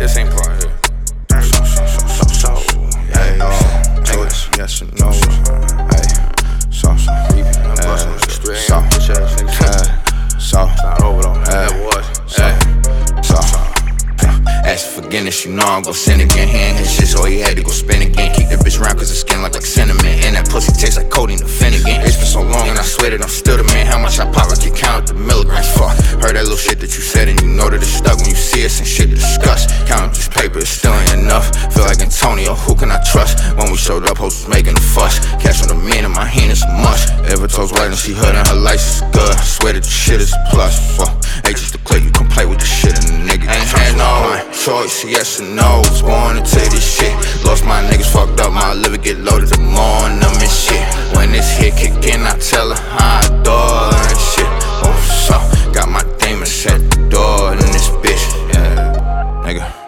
this ain't part here. Hey, choice, yes or no. Hey, so. Ask for forgiveness, you know I'm gon' sin again. Hand his shit, so he had to go spin again. Keep that bitch round cause the skin like cinnamon. And that pussy tastes like codeine to Finnegan. It's been so long and I swear that I'm still the man. How much I pop, I can count up the milligrams for. Heard that little shit that you said and you know that it's stuck. When you see us and shit to discuss, count up this paper, it's still ain't enough. Feel like Antonio, who can I trust? When we showed up, hoes was making a fuss. Cash on the man in my hand, it's a must. Ever toes white and she hood and her license is good. I swear that the shit is a plus. Hey, just to clear, you can play with the shit and the nigga ain't had no choice, yes or no. Was born into this shit. Lost my niggas, fucked up my liver, get loaded the more on them and shit. When this hit kick in, I tell her how I adore and shit. Oh, so got my demons set.